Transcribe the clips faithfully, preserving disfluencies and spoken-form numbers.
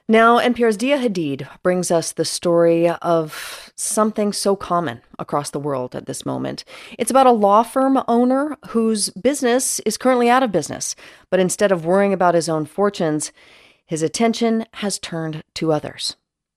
Now, N P R's Dia Hadid brings us the story of something so common across the world at this moment. It's about a law firm owner whose business is currently out of business, but instead of worrying about his own fortunes, his attention has turned to others.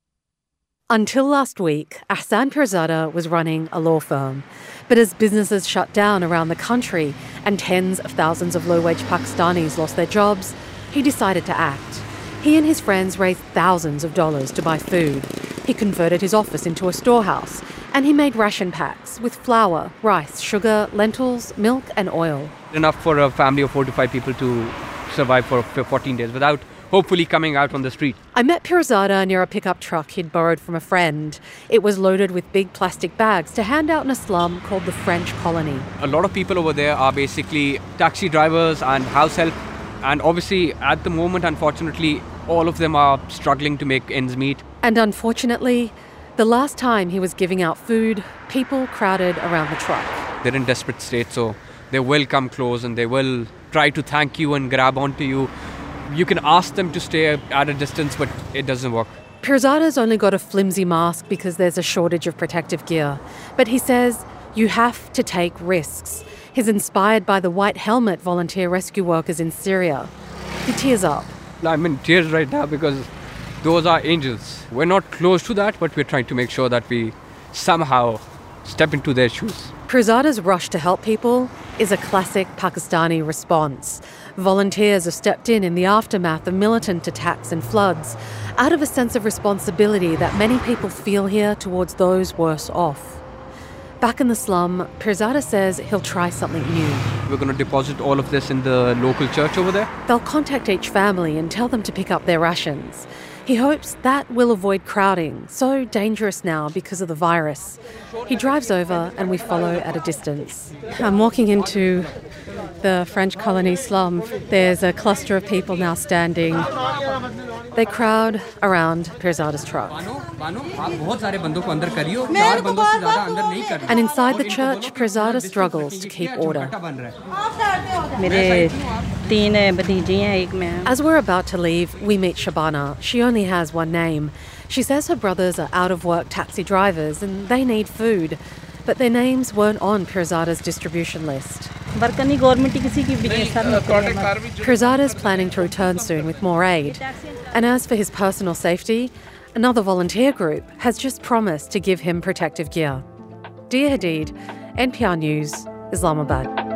Until last week, Ahsan Pirzada was running a law firm. But as businesses shut down around the country and tens of thousands of low-wage Pakistanis lost their jobs, he decided to act. He and his friends raised thousands of dollars to buy food. He converted his office into a storehouse, and he made ration packs with flour, rice, sugar, lentils, milk and oil. Enough for a family of four to five people to survive for fourteen days without hopefully coming out on the street. I met Pirzada near a pickup truck he'd borrowed from a friend. It was loaded with big plastic bags to hand out in a slum called the French Colony. A lot of people over there are basically taxi drivers and house help. And obviously, at the moment, unfortunately, all of them are struggling to make ends meet. And unfortunately, the last time he was giving out food, people crowded around the truck. They're in desperate state, so they will come close and they will try to thank you and grab onto you. You can ask them to stay at a distance, but it doesn't work. Pirzada's only got a flimsy mask because there's a shortage of protective gear. But he says you have to take risks. He's inspired by the white helmet volunteer rescue workers in Syria. He tears up. I'm in tears right now because those are angels. We're not close to that, but we're trying to make sure that we somehow step into their shoes. Pirzada's rush to help people is a classic Pakistani response. Volunteers have stepped in in the aftermath of militant attacks and floods, out of a sense of responsibility that many people feel here towards those worse off. Back in the slum, Pirzada says he'll try something new. We're going to deposit all of this in the local church over there. They'll contact each family and tell them to pick up their rations. He hopes that will avoid crowding, so dangerous now because of the virus. He drives over and we follow at a distance. I'm walking into the French colony slum. There's a cluster of people now standing. They crowd around Pirzada's truck. And inside the church, Pirzada struggles to keep order. As we're about to leave, we meet Shabana. She only has one name. She says her brothers are out-of-work taxi drivers and they need food. But their names weren't on Pirzada's distribution list. Pirzada's planning to return soon with more aid. And as for his personal safety, another volunteer group has just promised to give him protective gear. Dia Hadid, N P R News, Islamabad.